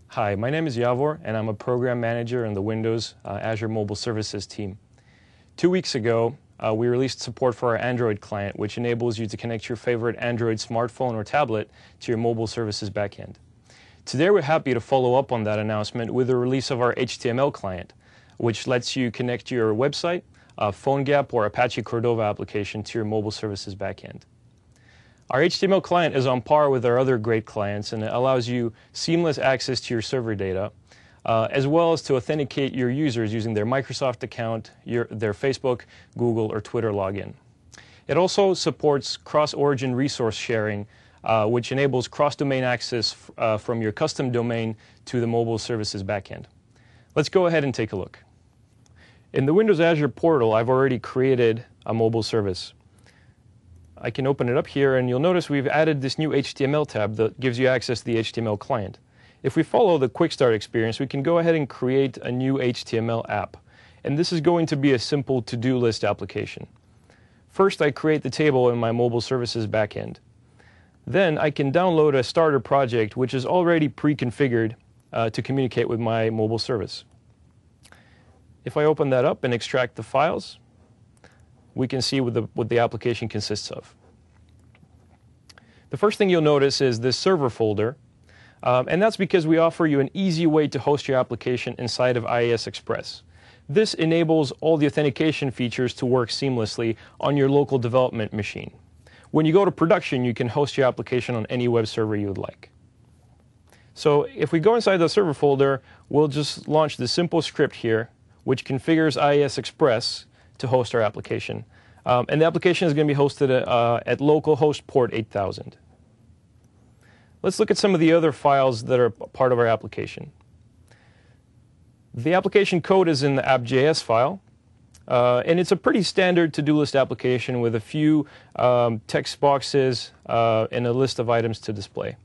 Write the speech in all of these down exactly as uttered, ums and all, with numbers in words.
Hi, my name is Yavor, and I'm a program manager in the Windows uh, Azure Mobile Services team. Two weeks ago, uh, we released support for our Android client, which enables you to connect your favorite Android smartphone or tablet to your mobile services backend. Today, we're happy to follow up on that announcement with the release of our H T M L client, which lets you connect your website, uh, PhoneGap, or Apache Cordova application to your mobile services backend. Our H T M L client is on par with our other great clients, and it allows you seamless access to your server data, uh, as well as to authenticate your users using their Microsoft account, your, their Facebook, Google, or Twitter login. It also supports cross-origin resource sharing, uh, which enables cross-domain access uh, from your custom domain to the mobile services backend. Let's go ahead and take a look. In the Windows Azure portal, I've already created a mobile service. I can open it up here, and you'll notice we've added this new H T M L tab that gives you access to the H T M L client. If we follow the Quick Start experience, we can go ahead and create a new H T M L app. And this is going to be a simple to-do list application. First, I create the table in my mobile services backend. Then I can download a starter project, which is already pre-configured uh, to communicate with my mobile service. If I open that up and extract the files, we can see what the, what the application consists of. The first thing you'll notice is this server folder, um, and that's because we offer you an easy way to host your application inside of I I S Express. This enables all the authentication features to work seamlessly on your local development machine. When you go to production, you can host your application on any web server you would like. So if we go inside the server folder, we'll just launch the simple script here, which configures I I S Express to host our application. Um, and the application is going to be hosted at, uh, at localhost port eight thousand. Let's look at some of the other files that are part of our application. The application code is in the app dot J S file, uh, and it's a pretty standard to-do list application with a few um, text boxes uh, and a list of items to display.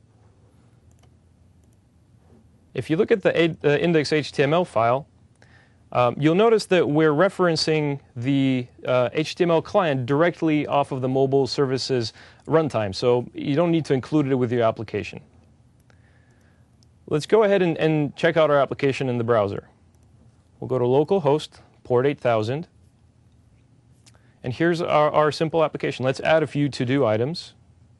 If you look at the, the index H T M L file, Um, you'll notice that we're referencing the uh, H T M L client directly off of the mobile services runtime, so you don't need to include it with your application. Let's go ahead and, and check out our application in the browser. We'll go to localhost port eight thousand, and here's our, our simple application. Let's add a few to-do items.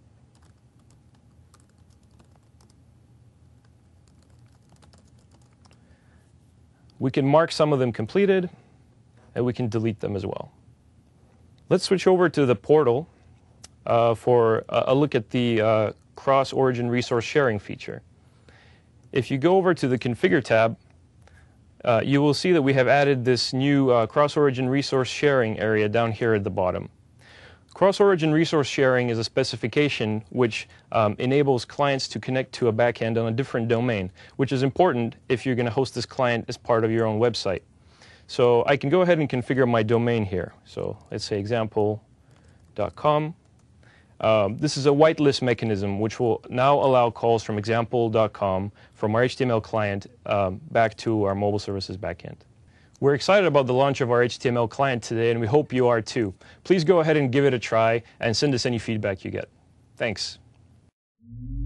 We can mark some of them completed, and we can delete them as well. Let's switch over to the portal uh, for a look at the uh, cross-origin resource sharing feature. If you go over to the Configure tab, uh, you will see that we have added this new uh, cross-origin resource sharing area down here at the bottom. Cross-origin resource sharing is a specification which um, enables clients to connect to a backend on a different domain, which is important if you're going to host this client as part of your own website. So I can go ahead and configure my domain here. So let's say example dot com. Um, this is a whitelist mechanism which will now allow calls from example dot com from our H T M L client um, back to our mobile services backend. We're excited about the launch of our H T M L client today, and we hope you are too. Please go ahead and give it a try and send us any feedback you get. Thanks.